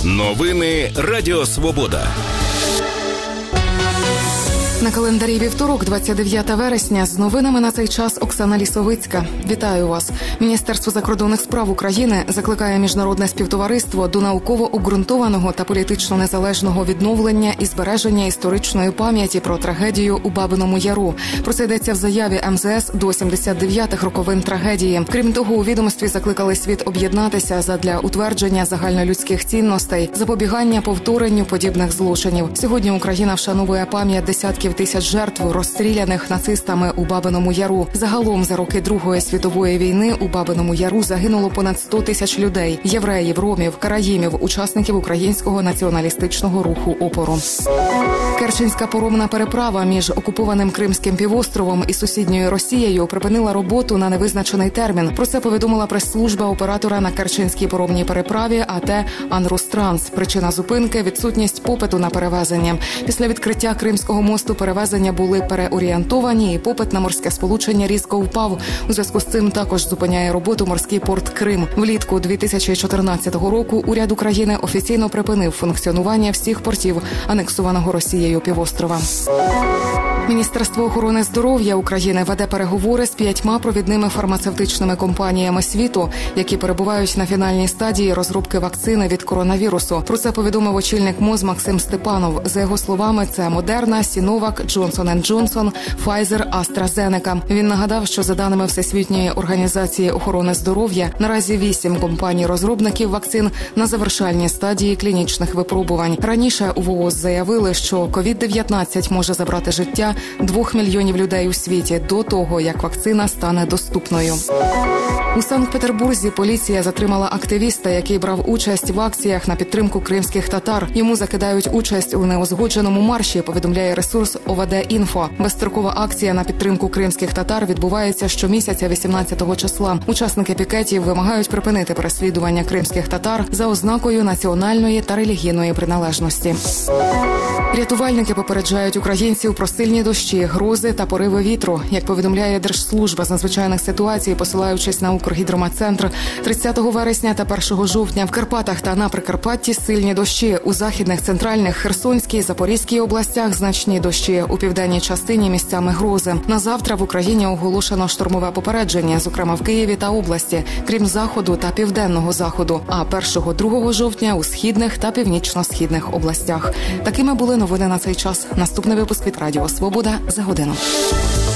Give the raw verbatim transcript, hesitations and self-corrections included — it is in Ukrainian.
Новини Радіо Свобода. На календарі вівторок, двадцять дев'яте вересня. З новинами на цей час Оксана Лісовицька. Вітаю вас. Міністерство закордонних справ України закликає міжнародне співтовариство до науково обґрунтованого та політично незалежного відновлення і збереження історичної пам'яті про трагедію у Бабиному Яру. Про це йдеться в заяві ем зе ес до сімдесят дев'ятих роковин трагедії. Крім того, у відомстві закликали світ об'єднатися задля утвердження загальнолюдських цінностей, запобігання повторенню подібних злочинів. Сьогодні Україна вшановує пам'ять десятків тисяч жертв, розстріляних нацистами у Бабиному Яру. Загалом за роки Другої світової війни у Бабиному Яру загинуло понад сто тисяч людей – євреїв, ромів, караїмів, учасників українського націоналістичного руху опору. Керченська паромна переправа між окупованим Кримським півостровом і сусідньою Росією припинила роботу на невизначений термін. Про це повідомила прес-служба оператора на Керченській паромній переправі а те «Анрустранс». Причина зупинки – відсутність попиту на перевезення. Після відкриття Кримського мосту перевезення були переорієнтовані, і попит на морське сполучення різко впав. У зв'язку з цим також зупиняє роботу морський порт Крим. Влітку дві тисячі чотирнадцятого року уряд України офіційно припинив функціонування всіх портів анексованого Росією півострова. Міністерство охорони здоров'я України веде переговори з п'ятьма провідними фармацевтичними компаніями світу, які перебувають на фінальній стадії розробки вакцини від коронавірусу. Про це повідомив очільник МОЗ Максим Степанов. За його словами, це Модерна, Сіновак, Джонсон енд Джонсон, Файзер, Астра-Зенека. Він нагадав, що за даними Всесвітньої організації охорони здоров'я, наразі вісім компаній-розробників вакцин на завершальній стадії клінічних випробувань. Раніше у ВООЗ заявили, що ковід дев'ятнадцять може забрати життя двох мільйонів людей у світі до того, як вакцина стане доступною. У Санкт-Петербурзі поліція затримала активіста, який брав участь в акціях на підтримку кримських татар. Йому закидають участь у неузгодженому марші, повідомляє ресурс о ве де-Інфо. Безстрокова акція на підтримку кримських татар відбувається щомісяця вісімнадцятого числа. Учасники пікетів вимагають припинити переслідування кримських татар за ознакою національної та релігійної приналежності. Рятувальники попереджають українців про сильні дощі, грози та пориви вітру. Як повідомляє Держслужба з надзвичайних ситуацій, посилаючись на Укргідрометцентр, тридцятого вересня та першого жовтня в Карпатах та на Прикарпатті сильні дощі. У західних, центральних, Херсонській, Запорізькій областях значні дощі. У південній частині місцями грози. На завтра в Україні оголошено штормове попередження, зокрема в Києві та області, крім заходу та південного заходу. А першого-другого жовтня у східних та північно-східних областях. Такими були новини на цей час. Наступний випуск від Радіо Свобода за годину.